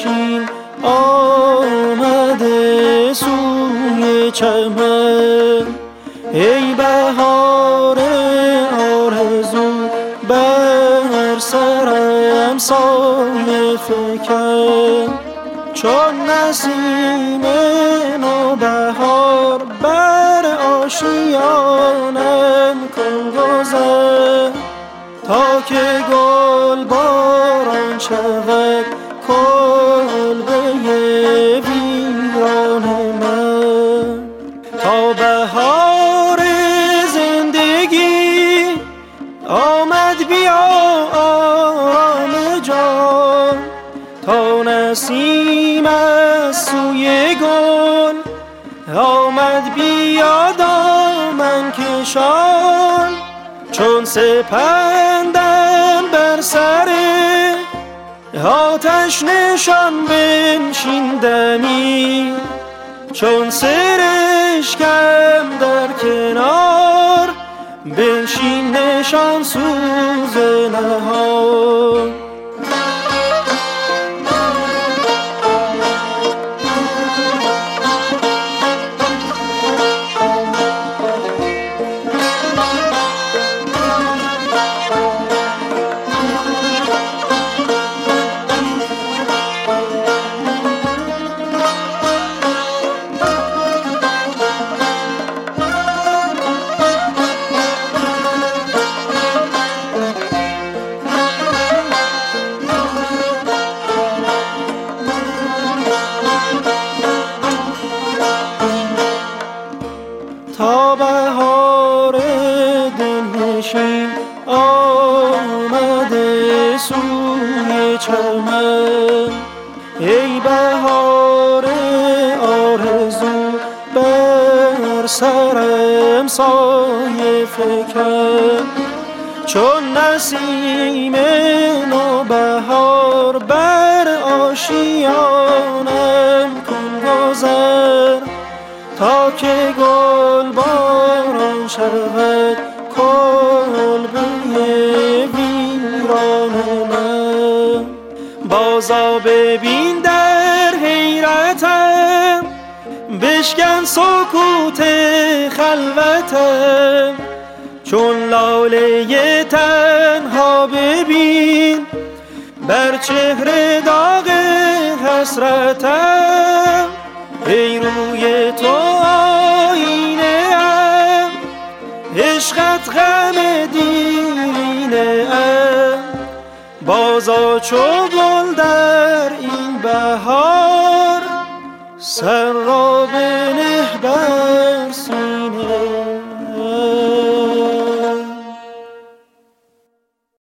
دلنشین آمده سوی چمن، ای بهار آرزو بر سرم سایه فکن. چون نسیم نوبهار بر آشیانم کن گذر، تا که گل باران شود کلبه ویران من. تا بهار زندگی آمد بیا آرام جان، تا نسیم از سوی گل آمد بیا دامن کشان. چون سپندم بر سر آتش نشان بنشین دمی، چون سرشکم در کنار بنشین نشان سوز نهان. تا بهار دلنشین آمده سوی چمن، ای بهار آرزو بر سرم سایه فکن. چون نسیم نوبهار بر آشیانم کن گذر، تا که گل باران شود کلبه ویران من. بازا ببین در حیرتم، بشکن سکوت خلوتم، چون لاله تنها ببین بر چهره داغ حسرتم. ای روی تو آینه ام، عشقت غم دیرینه ام، بازا چو گل در این بهار، سر را بنه بر